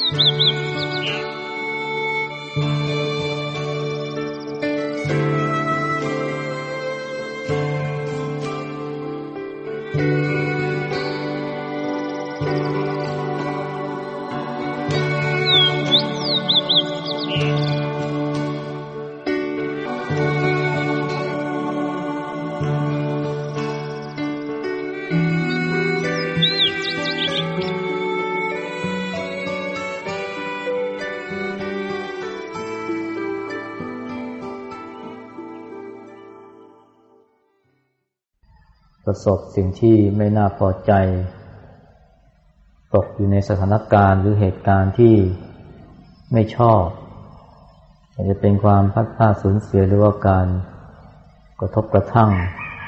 ประสบสิ่งที่ไม่น่าพอใจตกอยู่ในสถานการณ์หรือเหตุการณ์ที่ไม่ชอบอาจจะเป็นความพลัดพรากสูญเสียหรือว่าการกระทบกระทั่ง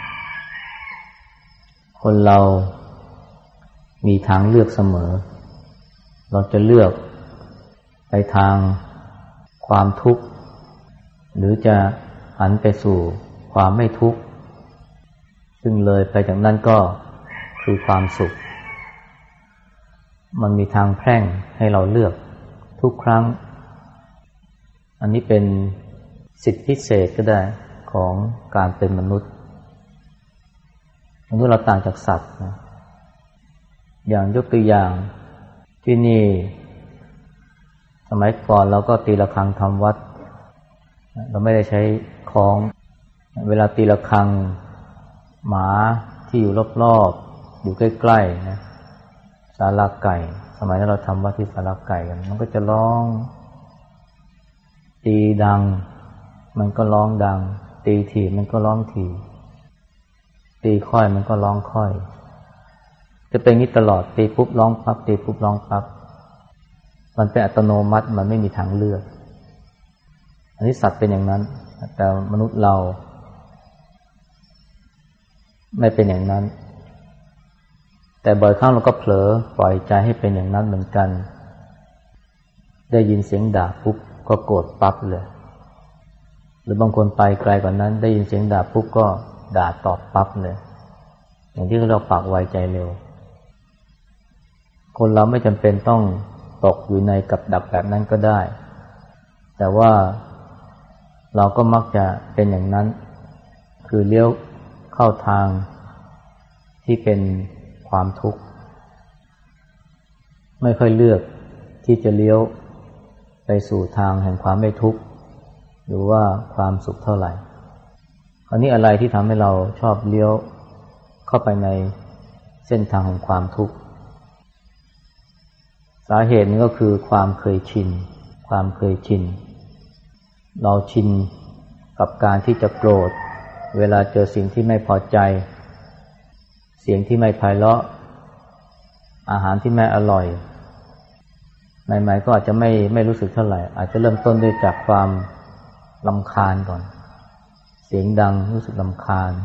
คนเรามีทางเลือกเสมอเราจะเลือกไปทางความทุกข์หรือจะหันไปสู่ความไม่ทุกข์ซึ่งเลยไปจากนั้นก็คือความสุขมันมีทางแพร่งให้เราเลือกทุกครั้งอันนี้เป็นสิทธิพิเศษก็ได้ของการเป็นมนุษย์เราต่างจากสัตว์นะอย่างยกตัวอย่างที่นี่สมัยก่อนเราก็ตีระฆังทำวัดเราไม่ได้ใช้คล้องเวลาตีระฆังหมาที่อยู่รอบๆอยู่ใกล้ๆนะศาลาไก่สมัยนั้นเราทำวัดที่ศาลาไก่กันมันก็จะร้องตีดังมันก็ร้องดังตีถี่มันก็ร้องถี่ตีค่อยมันก็ร้องค่อยจะเป็นอย่างนี้ตลอดตีปุ๊บร้องปั๊บตีปุ๊บร้องปั๊บมันเป็นอัตโนมัติมันไม่มีทางเลือกอันนี้สัตว์เป็นอย่างนั้นแต่มนุษย์เราไม่เป็นอย่างนั้นแต่บ่อยครั้งเราก็เผลอปล่อยใจให้เป็นอย่างนั้นเหมือนกันได้ยินเสียงด่าปุ๊บก็โกรธปั๊บเลยหรือบางคนไปไกลกว่านั้นได้ยินเสียงด่าปุ๊บก็ด่าตอบปั๊บเลยอย่างที่เราปากไวใจเร็วคนเราไม่จำเป็นต้องตกอยู่ในกับดักแบบนั้นก็ได้แต่ว่าเราก็มักจะเป็นอย่างนั้นคือเลี้ยวเข้าทางที่เป็นความทุกข์ไม่ค่อยเลือกที่จะเลี้ยวไปสู่ทางแห่งความไม่ทุกข์หรือว่าความสุขเท่าไหร่คราวนี้อะไรที่ทำให้เราชอบเลี้ยวเข้าไปในเส้นทางของความทุกข์สาเหตุนี้ก็คือความเคยชินเราชินกับการที่จะโกรธเวลาเจอสิ่งที่ไม่พอใจเสียงที่ไม่ไพเราะอาหารที่ไม่อร่อยใหม่ๆก็อาจจะไม่รู้สึกเท่าไหร่อาจจะเริ่มต้นด้วยจากความรำคาญก่อนเสียงดังรู้สึกรำคาญ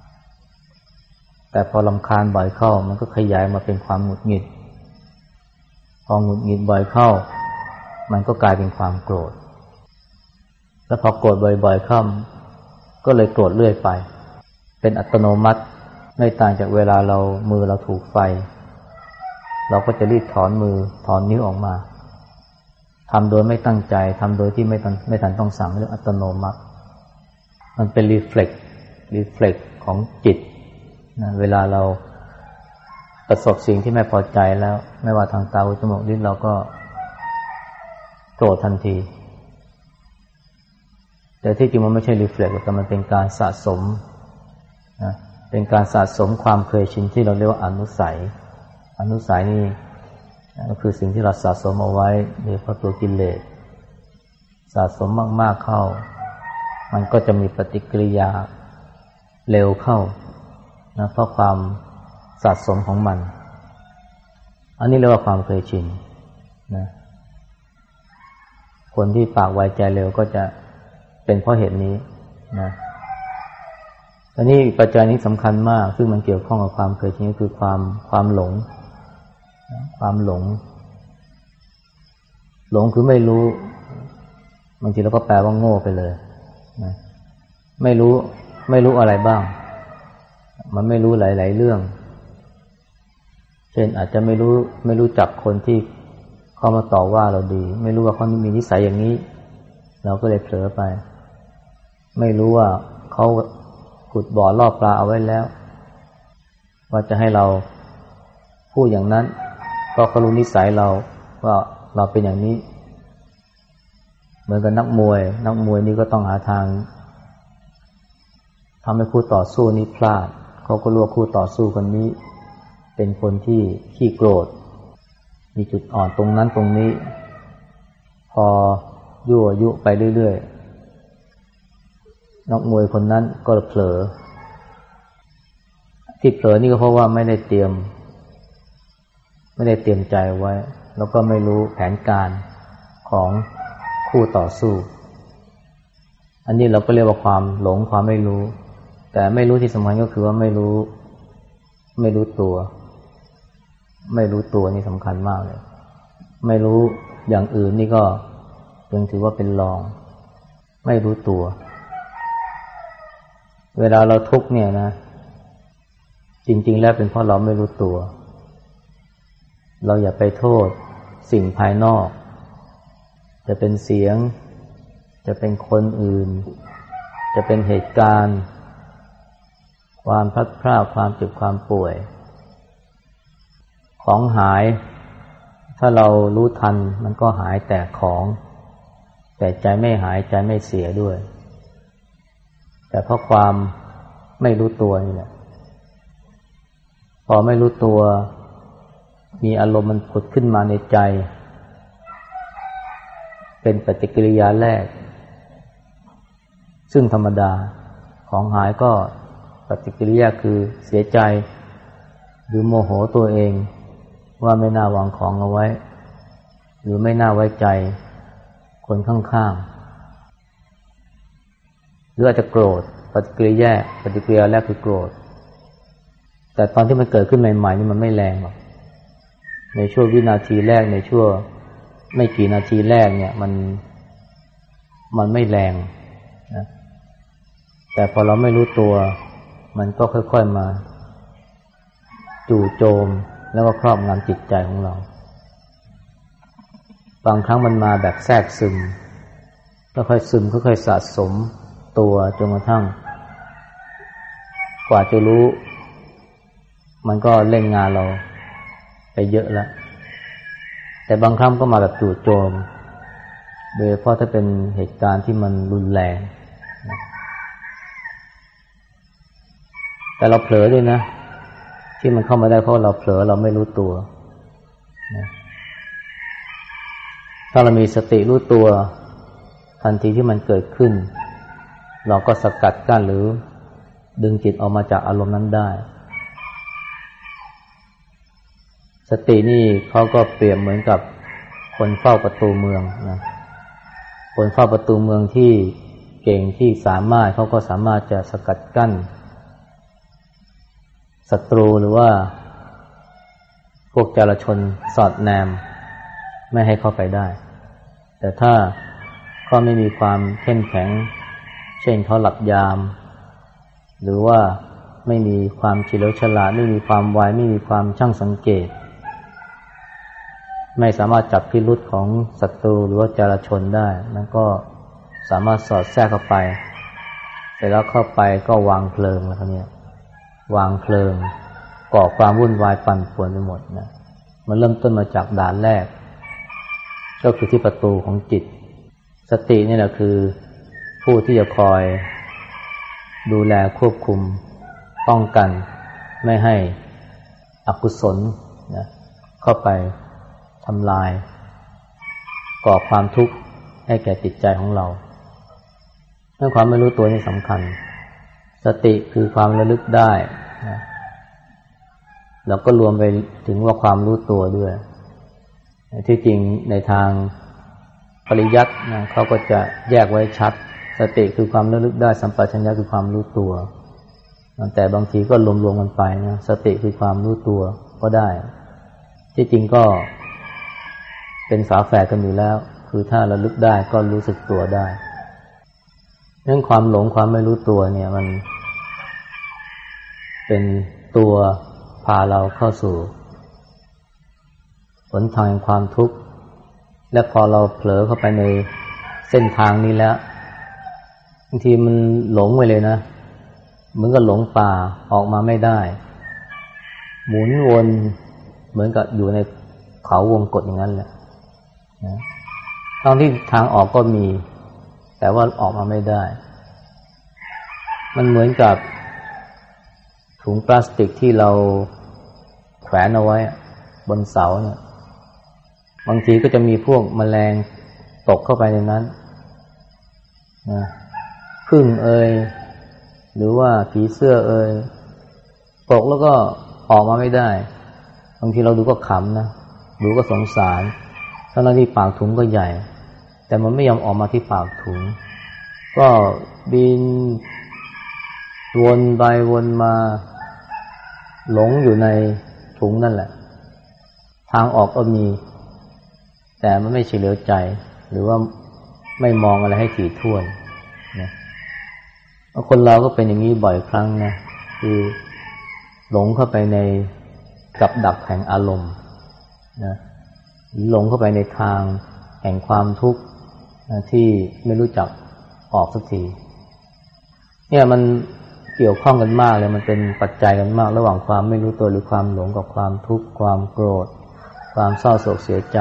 แต่พอรำคาญบ่อยเข้ามันก็ขยายมาเป็นความหงุดหงิดพอหงุดหงิดบ่อยเข้ามันก็กลายเป็นความโกรธแล้วพอโกรธบ่อยๆเข้าก็เลยโกรธเรื่อยไปเป็นอัตโนมัติไม่ต่างจากเวลามือเราถูกไฟเราก็จะรีบถอนมือถอนนิ้วออกมาทำโดยไม่ตั้งใจทำโดยที่ไม่ทันต้องสั่งเรื่องอัตโนมัติมันเป็นรีเฟล็กของจิตนะเวลาเราประสบสิ่งที่ไม่พอใจแล้วไม่ว่าทางตาหูจมูกลิ้นเราก็โกรธทันทีแต่ที่จริงมันไม่ใช่รีเฟล็กแต่มันเป็นการสะสมนะเป็นการสะสมความเคยชินที่เราเรียกว่าอนุสัยนี่ก็คือสิ่งที่เราสะสมเอาไว้โดยเพราะตัวกิเลสสะสมมากๆเข้ามันก็จะมีปฏิกิริยาเร็วเข้านะเพราะความสะสมของมันอันนี้เรียกว่าความเคยชินนะคนที่ปากไวใจเร็วก็จะเป็นเพราะเหตุนี้นะอันนี้ปัจจัยนี้สำคัญมากซึ่งมันเกี่ยวข้องกับความเคยชินก็คือความหลงคือไม่รู้บางทีเราก็แปลว่าโง่ไปเลยนะไม่รู้อะไรบ้างมันไม่รู้หลายๆเรื่องเช่นอาจจะไม่รู้จักคนที่เขามาต่อว่าเราดีไม่รู้ว่าเขามีนิสัยอย่างนี้เราก็เลยเผลอไปไม่รู้ว่าเขาขุดบ่อล่อปลาเอาไว้แล้วว่าจะให้เราพูดอย่างนั้นก็เขารู้นิสัยเราว่าเราเป็นอย่างนี้เหมือนกับนักมวยนี่ก็ต้องหาทางทำให้คู่ต่อสู้นี้พลาดเขาก็รู้ว่าคู่ต่อสู้คนนี้เป็นคนที่ขี้โกรธมีจุดอ่อนตรงนั้นตรงนี้พอยั่วยุไปเรื่อยๆนักมวยคนนั้นก็เผลอที่เผลอนี่ก็เพราะว่าไม่ได้เตรียมใจไว้แล้วก็ไม่รู้แผนการของคู่ต่อสู้อันนี้เราก็เรียกว่าความหลงความไม่รู้แต่ไม่รู้ที่สำคัญก็คือว่าไม่รู้ตัวนี่สำคัญมากเลยไม่รู้อย่างอื่นนี่ก็ยังถือว่าเป็นรองไม่รู้ตัวเวลาเราทุกข์เนี่ยนะจริงๆแล้วเป็นเพราะเราไม่รู้ตัวเราอย่าไปโทษสิ่งภายนอกจะเป็นเสียงจะเป็นคนอื่นจะเป็นเหตุการณ์ความพลัดพรากความเจ็บความป่วยของหายถ้าเรารู้ทันมันก็หายแต่ของแต่ใจไม่หายใจไม่เสียด้วยแต่เพราะความไม่รู้ตัวนี่แหละพอไม่รู้ตัวมีอารมณ์มันผุดขึ้นมาในใจเป็นปฏิกิริยาแรกซึ่งธรรมดาของหายก็ปฏิกิริยาคือเสียใจหรือโมโหตัวเองว่าไม่น่าวางของเอาไว้หรือไม่น่าไว้ใจคนข้างๆหรืออาจจะโกรธปฏิกิริยาแรกคือโกรธแต่ตอนที่มันเกิดขึ้นใหม่ๆนี่มันไม่แรงหรอกในช่วงวินาทีแรกในช่วงไม่กี่นาทีแรกเนี่ยมันไม่แรงนะแต่พอเราไม่รู้ตัวมันก็ค่อยๆมาจู่โจมแล้วก็ครอบงำจิตใจของเราบางครั้งมันมาแบบแทรกซึมค่อยๆซึมค่อยๆสะสมตัวจนกระทั่งกว่าจะรู้มันก็เล่นงานเราไปเยอะแล้วแต่บางครั้งก็มาแบบจู่โจมโดยเฉพาะถ้าเป็นเหตุการณ์ที่มันรุนแรงแต่เราเผลอด้วยนะที่มันเข้ามาได้เพราะเราเผลอเราไม่รู้ตัวนะถ้าเรามีสติรู้ตัวทันทีที่มันเกิดขึ้นเราก็สกัดกั้นหรือดึงจิตออกมาจากอารมณ์นั้นได้สตินี่เขาก็เปรียบเหมือนกับคนเฝ้าประตูเมืองนะคนเฝ้าประตูเมืองที่เก่งที่สามารถเขาก็สามารถจะสกัดกั้นศัตรูหรือว่าพวกจารชนสอดแนมไม่ให้เข้าไปได้แต่ถ้าเขาไม่มีความเข้มแข็งเช่นเขาหลับยามหรือว่าไม่มีความเฉลียวฉลาดไม่มีความไวไม่มีความช่างสังเกตไม่สามารถจับพิรุธของศัตรูหรือว่าจารชนได้นั่นก็สามารถสอดแทรกเข้าไปเสร็จแล้วเข้าไปก็วางเพลิงแล้วเนี่ยวางเพลิงก่อความวุ่นวายปั่นป่วนไปหมดนะมันเริ่มต้นมาจากด่านแรกก็คือที่ประตูของจิตสตินี่แหละคือผู้ที่จะคอยดูแลควบคุมป้องกันไม่ให้อกุศลนะเข้าไปทำลายก่อความทุกข์ให้แก่จิตใจของเราเรื่องความไม่รู้ตัวนี่สำคัญสติคือความระลึกได้นะแล้วก็รวมไปถึงว่าความรู้ตัวด้วยที่จริงในทางปริยัตินะเขาก็จะแยกไว้ชัดสติคือความระลึกได้สัมปชัญญะคือความรู้ตัวแต่บางทีก็รวมๆกันไปนะสติคือความรู้ตัวก็ได้ที่จริงก็เป็นฝาแฝดกันอยู่แล้วคือถ้าระลึกได้ก็รู้สึกตัวได้เรื่องความหลงความไม่รู้ตัวเนี่ยมันเป็นตัวพาเราเข้าสู่หนทางแห่งความทุกข์และพอเราเผลอเข้าไปในเส้นทางนี้แล้วบางทีมันหลงไปเลยนะเหมือนกับหลงป่าออกมาไม่ได้หมุนวนเหมือนกับอยู่ในเขาวงกฏอย่างนั้นแหละนะตอนที่ทางออกก็มีแต่ว่าออกมาไม่ได้มันเหมือนกับถุงพลาสติกที่เราแขวนเอาไว้บนเสาเนี่ยบางทีก็จะมีพวกแมลงตกเข้าไปในนั้นนะผึ้งหรือว่าผีเสื้อตกแล้วก็ออกมาไม่ได้บางทีเราดูก็ขำนะดูก็สงสารทั้งที่ปากถุงก็ใหญ่แต่มันไม่ยอมออกมาที่ปากถุงก็บินวนไปวนมาหลงอยู่ในถุงนั่นแหละทางออกก็มีแต่มันไม่เฉลียวใจหรือว่าไม่มองอะไรให้ถี่ถ้วนนะคนเราก็เป็นอย่างนี้บ่อยครั้งนะคือหลงเข้าไปในกับดักแห่งอารมณ์นะหลงเข้าไปในทางแห่งความทุกข์ที่ไม่รู้จักออกสักทีเนี่ยมันเกี่ยวข้องกันมากเลยมันเป็นปัจจัยกันมากระหว่างความไม่รู้ตัวหรือความหลงกับความทุกข์ความโกรธความเศร้าโศกเสียใจ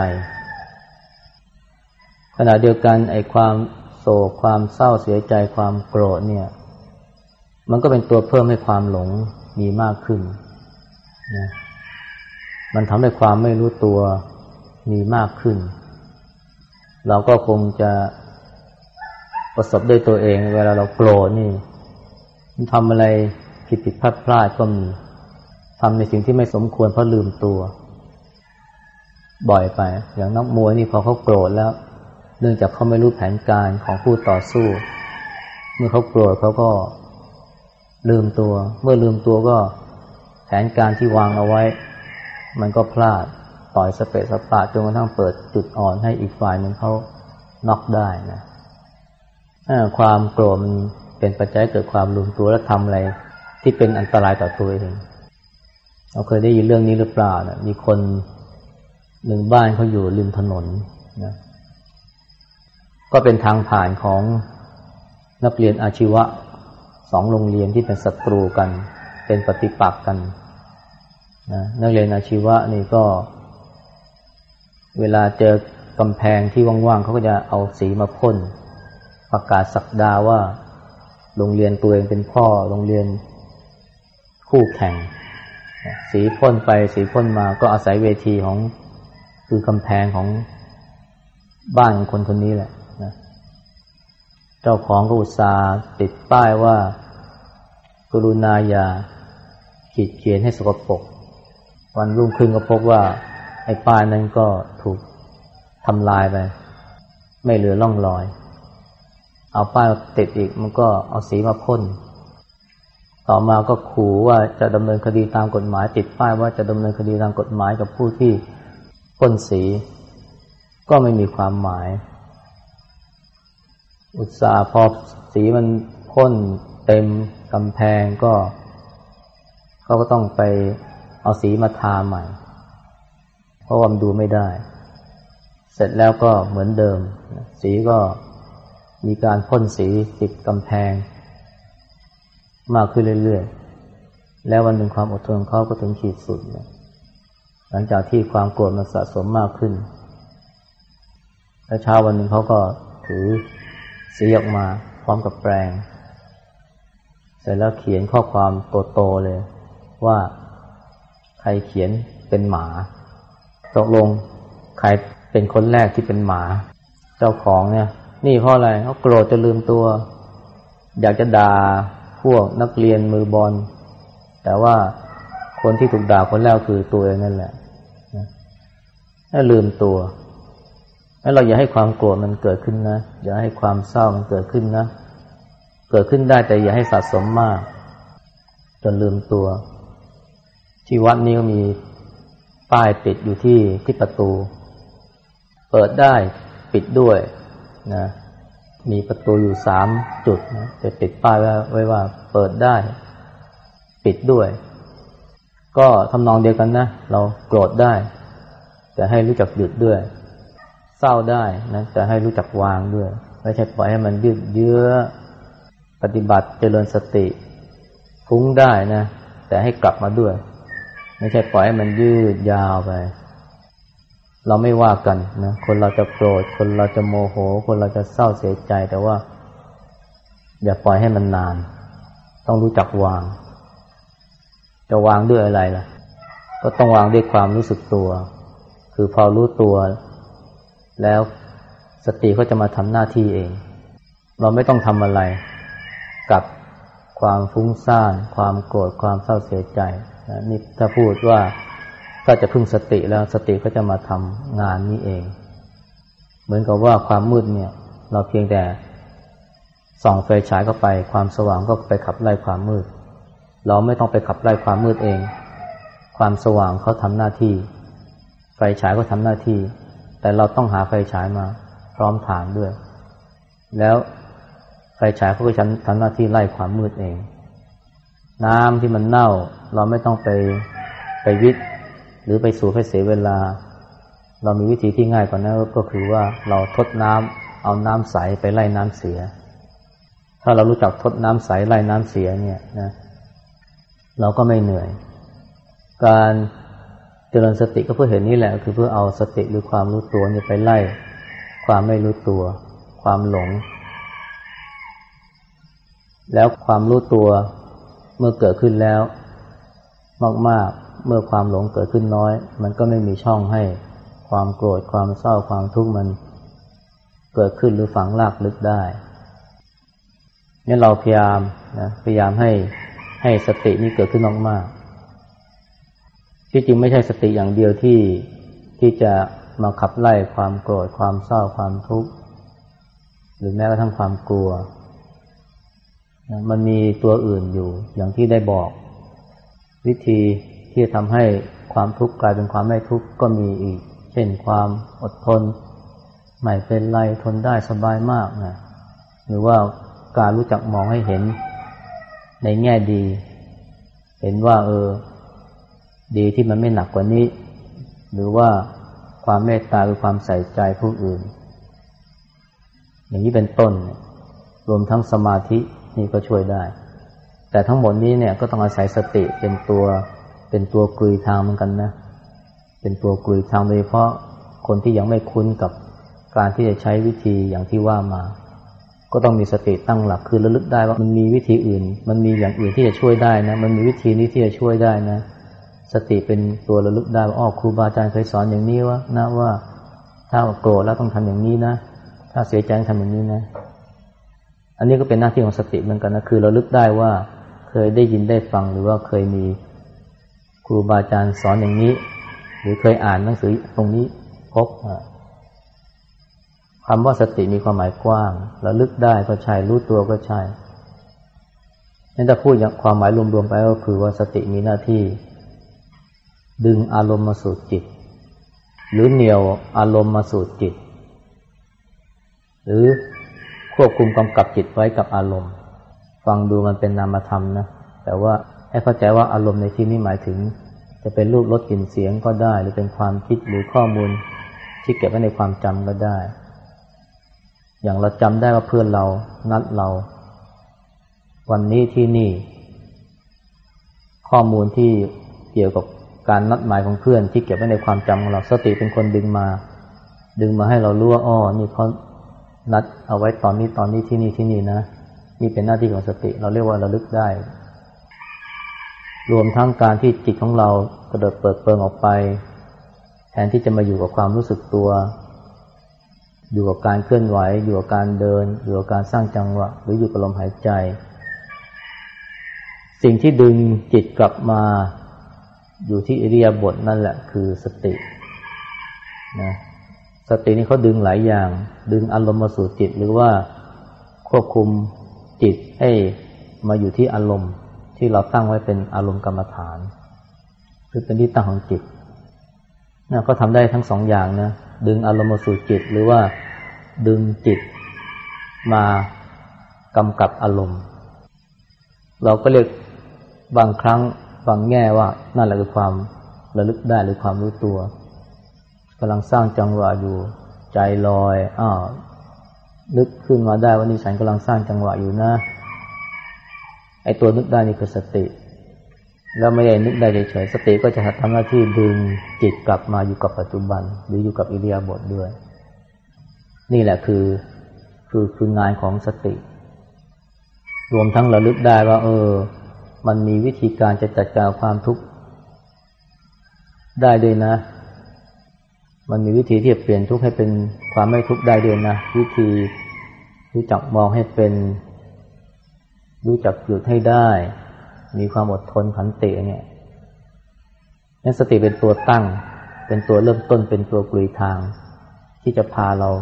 ขณะเดียวกันไอ้ความโศกความเศร้าเสียใจความโกรธเนี่ยมันก็เป็นตัวเพิ่มให้ความหลงมีมากขึ้นนะมันทำให้ความไม่รู้ตัวมีมากขึ้นเราก็คงจะประสบด้วยตัวเองเวลาเราโกรธนี่มันทำอะไรผิดพลาดก็มีทำในสิ่งที่ไม่สมควรเพราะลืมตัวบ่อยไปอย่างนักมวยนี่พอเขาโกรธแล้วเนื่องจากเขาไม่รู้แผนการของผู้ต่อสู้เมื่อเขาโกรธเขาก็ลืมตัวเมื่อลืมตัวก็แผนการที่วางเอาไว้มันก็พลาดต่อยสเปะสปะจนกระทั่งเปิดจุดอ่อนให้อีกฝ่ายหนึ่งเขาน็อกได้นะความโกรธมันเป็นปัจจัยเกิดความลืมตัวและทำอะไรที่เป็นอันตรายต่อตัวเองเราเคยได้ยินเรื่องนี้หรือเปล่านะมีคนหนึ่งบ้านเขาอยู่ริมถนนนะก็เป็นทางผ่านของนักเรียนอาชีวะ2โรงเรียนที่เป็นศัตรูกันเป็นปฏิปักษ์กันนะนักเรียนอาชีวะนี่ก็เวลาเจอกำแพงที่ว่างๆเขาก็จะเอาสีมาพ่นประกาศศักดาว่าโรงเรียนตัวเองเป็นพ่อโรงเรียนคู่แข่งสีพ่นไปสีพ่นมาก็อาศัยเวทีของคือกำแพงของบ้านของคนคนนี้แหละนะเจ้าของก็อุตส่าห์ติดป้ายว่ากรุณาอย่าขีดเขียนให้สกปรกวันรุ่งขึ้นก็พบว่าไอ้ป้ายนั้นก็ถูกทำลายไปไม่เหลือร่องรอยเอาป้ายติดอีกมันก็เอาสีมาพ่นต่อมาก็ขู่ว่าจะดำเนินคดีตามกฎหมายติดป้ายว่าจะดำเนินคดีตามกฎหมายกับผู้ที่พ่นสีก็ไม่มีความหมายอุตส่าห์พอสีมันพ่นเต็มกำแพงก็เขาก็ต้องไปเอาสีมาทาใหม่เพราะว่ามันดูไม่ได้เสร็จแล้วก็เหมือนเดิมสีก็มีการพ่นสีติดกำแพงมากขึ้นเรื่อยๆแล้ววันหนึ่งความอดทนของเขาก็ถึงขีดสุดหลังจากที่ความโกรธมันสะสมมากขึ้นแล้วเช้าวันหนึ่งเขาก็ถือสีออกมาพร้อมกับแปรงเสร็จแล้วเขียนข้อความโตๆเลยว่าใครเขียนเป็นหมาตกลงใครเป็นคนแรกที่เป็นหมาเจ้าของเนี่ยนี่เพราะอะไรเขาโกรธจนลืมตัวอยากจะด่าพวกนักเรียนมือบอลแต่ว่าคนที่ถูกด่าคนแรกคือตัวเองนั่นแหละให้ลืมตัวแล้วเราอย่าให้ความโกรธมันเกิดขึ้นนะอย่าให้ความเศร้ามันเกิดขึ้นนะเกิดขึ้นได้แต่อย่าให้สะสมมากจนลืมตัวที่วัดนี้ก็มีป้ายติดอยู่ที่ประตูเปิดได้ปิดด้วยนะมีประตูอยู่3จุดนะจะติดป้ายไว้ว่าเปิดได้ปิดด้วยก็ทำนองเดียวกันนะเราโกรธได้แต่ให้รู้จักหยุดด้วยเศร้าได้นะแต่ให้รู้จักวางด้วยไม่ใช่ปล่อยให้มันยืดเยื้อปฏิบัติเจริญสติฟุ้งได้นะแต่ให้กลับมาด้วยไม่ใช่ปล่อยให้มันยืดยาวไปเราไม่ว่ากันนะคนเราจะโกรธคนเราจะโมโหคนเราจะเศร้าเสียใจแต่ว่าอย่าปล่อยให้มันนานต้องรู้จักวางจะวางด้วยอะไรล่ะก็ต้องวางด้วยความรู้สึกตัวคือพอรู้ตัวแล้วสติก็จะมาทำหน้าที่เองเราไม่ต้องทำอะไรกับความฟุ้งซ่านความโกรธความเศร้าเสียใจนี่ถ้าพูดว่าก็จะพึ่งสติแล้วสติก็จะมาทำงานนี้เองเหมือนกับว่าความมืดเนี่ยเราเพียงแต่ส่องไฟฉายเข้าไปความสว่างก็ไปขับไล่ความมืดเราไม่ต้องไปขับไล่ความมืดเองความสว่างเขาทำหน้าที่ไฟฉายก็ทำหน้าที่แต่เราต้องหาไฟฉายมาพร้อมฐานด้วยแล้วไฟฉายเขาก็ทำหน้าที่ไล่ความมืดเองน้ำที่มันเน่าเราไม่ต้องไปวิทย์หรือไปสูบให้เสียเวลาเรามีวิธีที่ง่ายกว่านั้นก็คือว่าเราทดน้ำเอาน้ำใสไปไล่น้ำเสียถ้าเรารู้จักทดน้ำใสไล่น้ำเสียเนี่ยนะเราก็ไม่เหนื่อยการเจริญสติก็เพื่อเห็นนี่แหละคือเพื่อเอาสติหรือความรู้ตัวเนี่ยไปไล่ความไม่รู้ตัวความหลงแล้วความรู้ตัวเมื่อเกิดขึ้นแล้วมากๆเมื่อความหลงเกิดขึ้นน้อยมันก็ไม่มีช่องให้ความโกรธความเศร้าความทุกข์มันเกิดขึ้นหรือฝังรากลึกได้นี่เราพยายามให้สตินี้เกิดขึ้นมากๆที่จริงไม่ใช่สติอย่างเดียวที่จะมาขับไล่ความโกรธความเศร้าความทุกข์หรือแม้กระทั่งความกลัวมันมีตัวอื่นอยู่อย่างที่ได้บอกวิธีที่จะทำให้ความทุกข์กลายเป็นความไม่ทุกข์ก็มีอีกเช่นความอดทนไม่เป็นไรทนได้สบายมากนะหรือว่าการรู้จักมองให้เห็นในแง่ดีเห็นว่าดีที่มันไม่หนักกว่านี้หรือว่าความเมตตาคือความใส่ใจผู้อื่นอย่างนี้เป็นต้นรวมทั้งสมาธินี่ก็ช่วยได้แต่ทั้งหมดนี้เนี่ยก็ต้องอาศัยสติเป็นตัวกลุยทางเหมือนกันนะเป็นตัวกลุยทางโดยเฉพาะคนที่ยังไม่คุ้นกับการที่จะใช้วิธีอย่างที่ว่ามาก็ต้องมีสติตั้งหลักคือระลึกได้ว่ามันมีวิธีอื่นมันมีอย่างอื่นที่จะช่วยได้นะมันมีวิธีนี้ที่จะช่วยได้นะสติเป็นตัวระลึกได้ว่าครูบาอาจารย์เคยสอนอย่างนี้ว่าถ้าโกรธแล้วต้องทำอย่างนี้นะถ้าเสียใจต้องทำอย่างนี้นะอันนี้ก็เป็นหน้าที่ของสติเหมือนกันนะคือระลึกได้ว่าเคยได้ยินได้ฟังหรือว่าเคยมีครูบาอาจารย์สอนอย่างนี้หรือเคยอ่านหนังสือตรงนี้พบคำว่าสติมีความหมายกว้างระลึกได้ก็ใช่รู้ตัวก็ใช่งั้นถ้าพูดอย่างความหมายรวมๆไปก็คือว่าสติมีหน้าที่ดึงอารมณ์มาสู่จิตหรือเหนี่ยวอารมณ์มาสู่จิตหรือควบคุมกำกับจิตไว้กับอารมณ์ฟังดูมันเป็นนามธรรมนะแต่ว่าให้เข้าใจว่าอารมณ์ในที่นี้หมายถึงจะเป็นรูปรสกลิ่นเสียงก็ได้หรือเป็นความคิดหรือข้อมูลที่เก็บไว้ในความจำก็ได้อย่างเราจำได้ว่าเพื่อนเรานัดเราวันนี้ที่นี่ข้อมูลที่เกี่ยวกับการนัดหมายของเพื่อนที่เก็บไว้ในความจำของเราสติเป็นคนดึงมาให้เรารู้ว่านี่เขานัดเอาไว้ตอนนี้ที่นี่นะนี่เป็นหน้าที่ของสติเราเรียกว่าระลึกได้รวมทั้งการที่จิตของเรากระโดดเปิดเปิงออกไปแทนที่จะมาอยู่กับความรู้สึกตัวอยู่กับการเคลื่อนไหวอยู่กับการเดินอยู่กับการสร้างจังหวะหรืออยู่กับลมหายใจสิ่งที่ดึงจิตกลับมาอยู่ที่อิริยาบถนั่นแหละคือสตินะสตินี่เขาดึงหลายอย่างดึงอารมณ์มาสู่จิตหรือว่าควบคุมจิตให้มาอยู่ที่อารมณ์ที่เราตั้งไว้เป็นอารมณ์กรรมฐานคือเป็นที่ตั้งของจิตนะก็ทำได้ทั้งสองอย่างนะดึงอารมณ์มาสู่จิตหรือว่าดึงจิตมากำกับอารมณ์เราก็เรียกบางครั้งบางแง่ว่านั่นแหละคือความระลึกได้หรือความรู้ตัวกำลังสร้างจังหวะอยู่ใจลอยนึกขึ้นมาได้ว่านี่ฉันกำลังสร้างจังหวะอยู่นะไอ้ตัวนึกได้นี่คือสติแล้วไม่ได้นึกได้เฉยๆสติก็จะทำหน้าที่ดึงจิตกลับมาอยู่กับปัจจุบันหรืออยู่กับอิริยาบถด้วยนี่แหละคืองานของสติรวมทั้งระลึกได้ว่ามันมีวิธีการจะจัดการความทุกข์ได้ด้วยนะมันมีวิธีที่จะเปลี่ยนทุกข์ให้เป็นความไม่ทุกข์ได้ด้วยนะวิธีรู้จักมองให้เป็นรู้จักหยุดให้ได้มีความอดทนขันติเนี่ยนั่นสติเป็นตัวตั้งเป็นตัวเริ่มต้นเป็นตัวกลุยทางที่จะพาเรา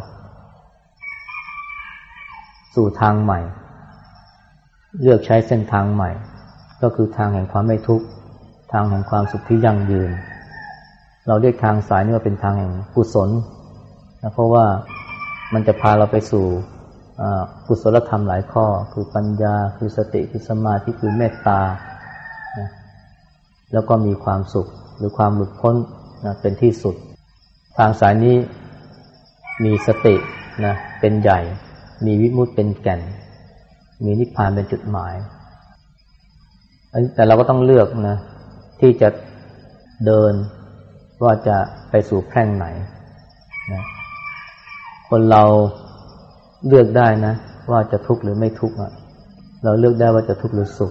สู่ทางใหม่เลือกใช้เส้นทางใหม่ก็คือทางแห่งความไม่ทุกข์ทางแห่งความสุขที่ยั่งยืนเราเรียกทางสายนี้ว่าเป็นทางแห่งกุศลนะเพราะว่ามันจะพาเราไปสู่กุศลธรรมหลายข้อคือปัญญาคือสติคือสมาธิคือเมตตานะแล้วก็มีความสุขหรือความหลุดพ้นนะเป็นที่สุดทางสายนี้มีสตินะเป็นใหญ่มีวิมุตติเป็นแก่นมีนิพพานเป็นจุดหมายแต่เราก็ต้องเลือกนะที่จะเดินว่าจะไปสู่แพร่งไหนนะคนเราเลือกได้นะว่าจะทุกข์หรือไม่ทุกข์เราเลือกได้ว่าจะทุกข์หรือสุข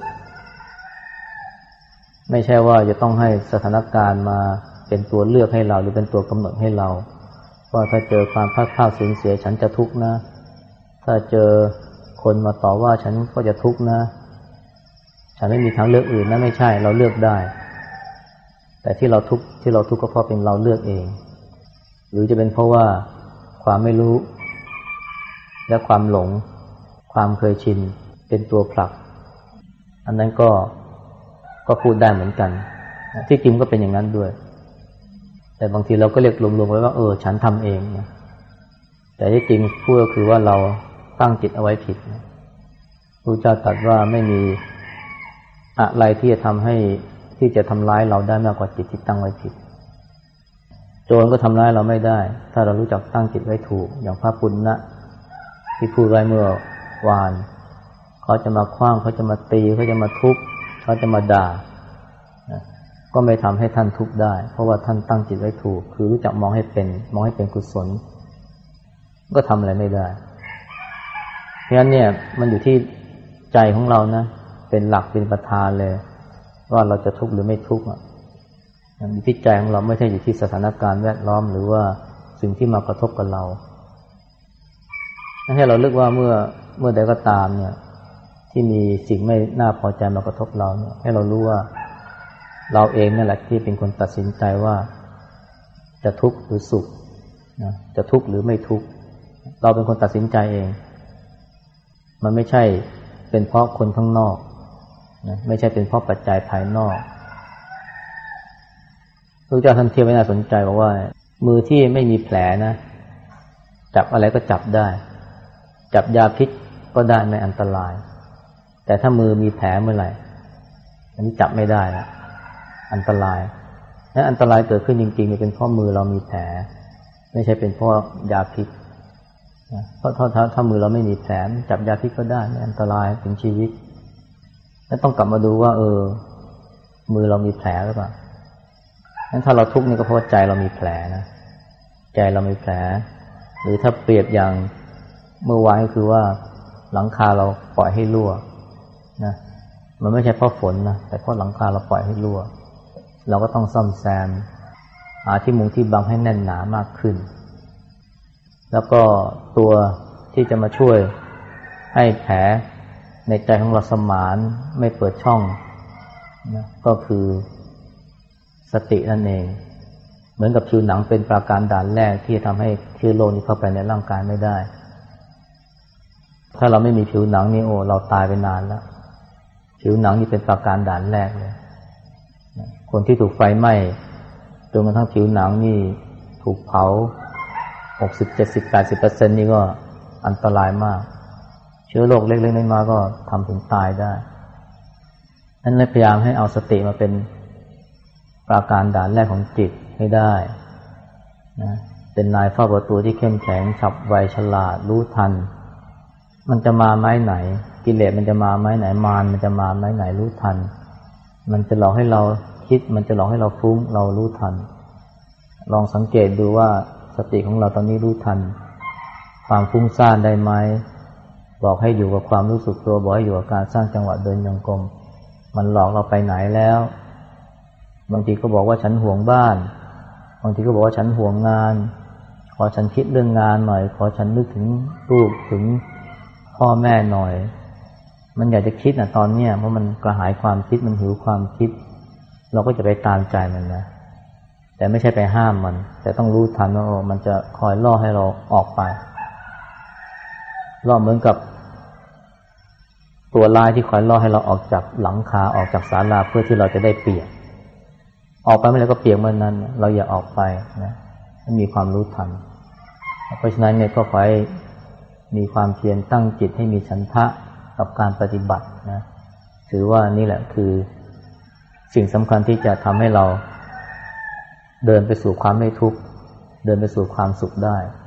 ไม่ใช่ว่าจะต้องให้สถานการณ์มาเป็นตัวเลือกให้เราหรือเป็นตัวกำหนดให้เราว่าถ้าเจอความพลาดพลาดสูญเสียฉันจะทุกข์นะถ้าเจอคนมาต่อว่าฉันก็จะทุกข์นะฉันไม่มีทางเลือกอื่นนะไม่ใช่เราเลือกได้แต่ที่เราทุกข์ก็เพราะเป็นเราเลือกเองหรือจะเป็นเพราะว่าความไม่รู้และความหลงความเคยชินเป็นตัวผลักอันนั้นก็พูดได้เหมือนกันที่จริงก็เป็นอย่างนั้นด้วยแต่บางทีเราก็เรียกรวมๆไว้ว่าฉันทำเองนะแต่ที่จริงพูดก็คือว่าเราตั้งจิตเอาไว้ผิดนะพระเจ้าตรัสว่าไม่มีอะไรที่จะทำให้ที่จะทำร้ายเราได้มากกว่าจิตที่ตั้งไว้ผิดโจรก็ทำร้ายเราไม่ได้ถ้าเรารู้จักตั้งจิตไว้ถูกอย่างพระปุณณะที่พูดไว้เมื่อวานเขาจะมาขว้างเขาจะมาตีเขาจะมาทุบเขาจะมาด่าก็ไม่ทำให้ท่านทุกข์ได้เพราะว่าท่านตั้งจิตไว้ถูกคือรู้จักมองให้เป็นกุศลก็ทำอะไรไม่ได้เพราะฉะนั้นเนี่ยมันอยู่ที่ใจของเรานะเป็นหลักเป็นประธานเลยว่าเราจะทุกข์หรือไม่ทุกข์อยู่ที่ใจของเราไม่ใช่อยู่ที่สถานการณ์แวดล้อมหรือว่าสิ่งที่มากระทบกับเราให้เราเลือกว่าเมื่อใดก็ตามเนี่ยที่มีสิ่งไม่น่าพอใจมากระทบเราเนี่ยให้เรารู้ว่าเราเองนั่นแหละที่เป็นคนตัดสินใจว่าจะทุกข์หรือสุขนะจะทุกข์หรือไม่ทุกข์เราเป็นคนตัดสินใจเองมันไม่ใช่เป็นเพราะคนข้างนอกนะไม่ใช่เป็นเพราะปัจจัยภายนอกพระเจ้าท่านเทียบไว้น่าสนใจบอกว่ามือที่ไม่มีแผลนะจับอะไรก็จับได้จับยาพิษก็ได้ไม่อันตรายแต่ถ้ามือมีแผลเมื่อไหร่อันนี้จับไม่ได้ละอันตรายและอันตรายเกิดขึ้นจริงๆเป็นเพราะมือเรามีแผลไม่ใช่เป็นเพราะยาพิษเพราะถ้ามือเราไม่มีแผลจับยาพิษก็ได้ไม่อันตรายถึงชีวิตแล้วต้องกลับมาดูว่ามือเรามีแผลหรือเปล่างั้นถ้าเราทุกข์นี่ก็เพราะใจเรามีแผลนะใจเรามีแผลหรือถ้าเปรียบอย่างเมื่อวานก็คือว่าหลังคาเราปล่อยให้รั่วนะมันไม่ใช่เพราะฝนนะแต่เพราะหลังคาเราปล่อยให้รั่วเราก็ต้องซ่อมแซมหาที่มุงที่บังให้แน่นหนามากขึ้นแล้วก็ตัวที่จะมาช่วยให้แผลในใจของเราสมานไม่เปิดช่องนะก็คือสตินั่นเองเหมือนกับผิวหนังเป็นปราการด่านแรกที่จะทำให้เชื้อโรคนี้เข้าไปในร่างกายไม่ได้ถ้าเราไม่มีผิวหนังนี่เราตายไปนานแล้วผิวหนังนี่เป็นปราการด่านแรกเลยคนที่ถูกไฟไหม้จนกระทั่งผิวหนังนี่ถูกเผา 60-70-80% นี่ก็อันตรายมากเชื้อโรคเล็กๆน้อยๆก็ทำถึงตายได้นั้นเลยพยายามให้เอาสติมาเป็นปราการด่านแรกของจิตให้ได้นะเป็นนายเฝ้าประตูที่เข้มแข็งฉับไวฉลาดรู้ทันมันจะมาไม้ไหนกิเลสมันจะมาไม้ไหนมารมันจะมาไม้ไหนรู้ทันมันจะหลอกให้เราคิดมันจะหลอกให้เราฟุ้งเรารู้ทันลองสังเกตดูว่าสติของเราตอนนี้รู้ทันความฟุ้งซ่านได้ไหมบอกให้อยู่กับความรู้สึกตัวบอกให้อยู่กับการสร้างจังหวะเดินจงกรมมันหลอกเราไปไหนแล้วบางทีก็บอกว่าฉันห่วงบ้านบางทีก็บอกว่าฉันห่วงงานขอฉันคิดเรื่องงานหน่อยขอฉันนึกถึงลูกถึงพ่อแม่หน่อยมันอยากจะคิดนะตอนเนี้ยเพราะมันกระหายความคิดมันหิวความคิดเราก็จะไปตามใจมันนะแต่ไม่ใช่ไปห้ามมันแต่ต้องรู้ทันว่ามันจะคอยล่อให้เราออกไปล่อเหมือนกับตัวร้ายที่คอยล่อให้เราออกจากหลังคาออกจากศาลาเพื่อที่เราจะได้เปียกออกไปเมื่อไหร่ก็เปียกเมื่อนั้นเราอย่าออกไปนะให้มีความรู้ทันเพราะฉะนั้นเนี่ยก็ขอให้มีความเพียรตั้งจิตให้มีฉันทะกับการปฏิบัตินะถือว่านี่แหละคือสิ่งสำคัญที่จะทำให้เราเดินไปสู่ความไม่ทุกข์เดินไปสู่ความสุขได้